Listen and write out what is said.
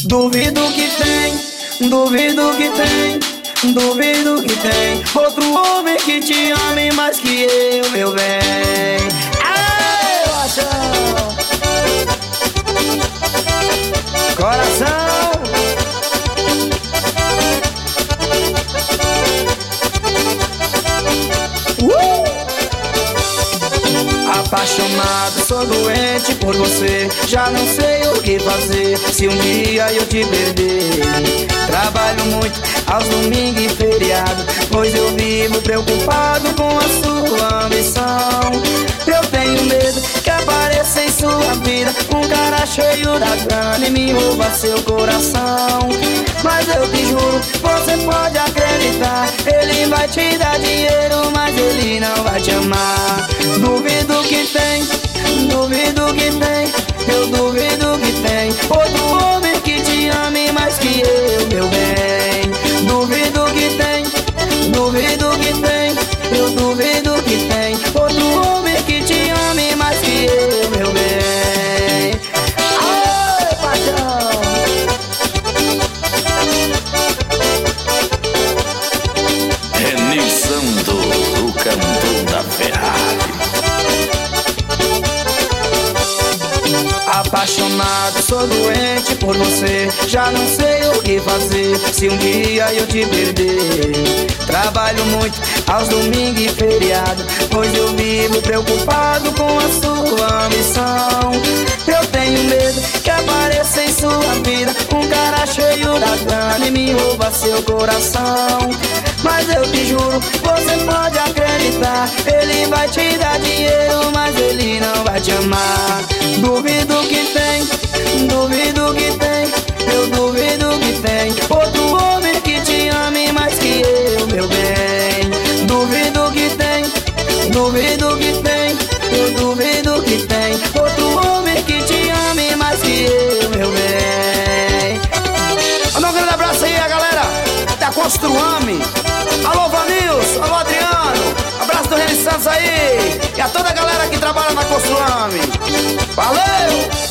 Duvido que tem, duvido que tem, duvido que tem outro homem que te ame mais que eu, meu bem. Aê, paixão, coração. Apaixonado, sou doente por você. Já não sei o que fazer se um dia eu te perder. Trabalho muito aos domingos e feriado, pois eu vivo preocupado com a sua ambição. Eu tenho medo que apareça em sua vida um cara cheio da grana e me rouba seu coração. Mas eu te juro, você pode acreditar, ele vai te dar dinheiro, mas ele não vai te amar. Duvido que tem, duvido que tem, eu duvido que tem outro homem que te ame mais que eu, meu bem. Duvido que tem, duvido que tem, eu duvido que tem outro homem que te ame mais que eu, meu bem. Ai, paixão. Renilson, o cantor da Ferrari. Apaixonado, sou doente por você. Já não sei o que fazer se um dia eu te perder. Trabalho muito aos domingos e feriado, pois eu vivo preocupado com a sua ambição. Eu tenho medo que apareça em sua vida um cara cheio da grana e me rouba seu coração. Mas eu te juro, você pode acreditar, ele vai te dar dinheiro, mas ele não vai te amar. Duvido que tem, duvido que tem, eu duvido que tem outro homem que te ame mais que eu, meu bem. Duvido que tem, duvido que tem, eu duvido que tem outro homem que te ame mais que eu, meu bem. Manda um grande abraço aí, a galera da Construame. Alô, Vanilson, alô, Adriano. Abraço do Renan Santos aí. E a toda a galera que trabalha na Construame. Valeu!